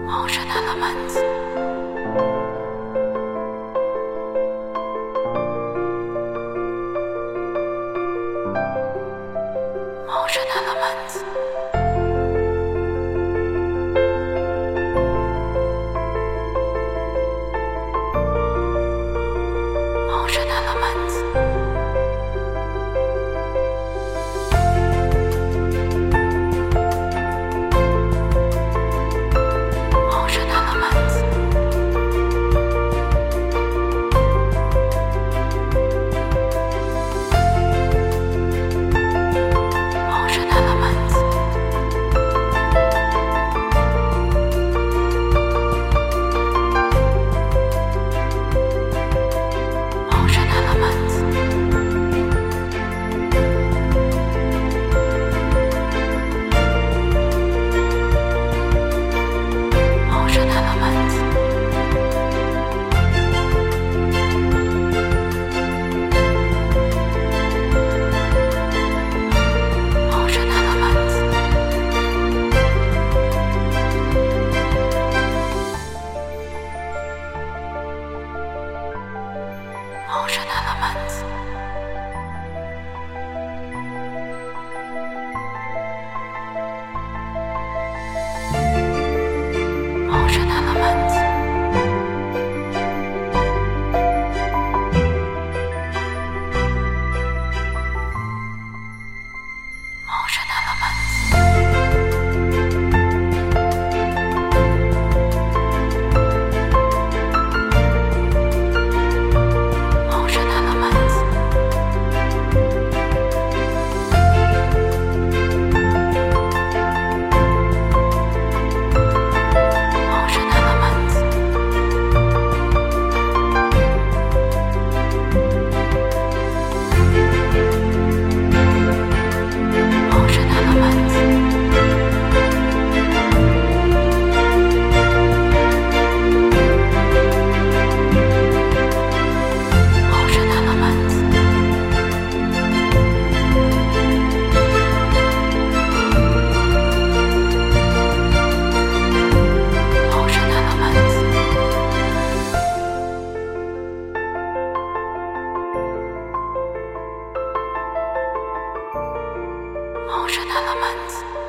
Ocean elements. Ocean elements. Ocean elements. Ocean elements. Ocean elements. Ocean elements. Ocean elements. Ocean elements. Ocean elements. Ocean elements. Ocean elements. Ocean elements. Ocean elements. Ocean elements. Ocean elements. Ocean elements. Ocean elements.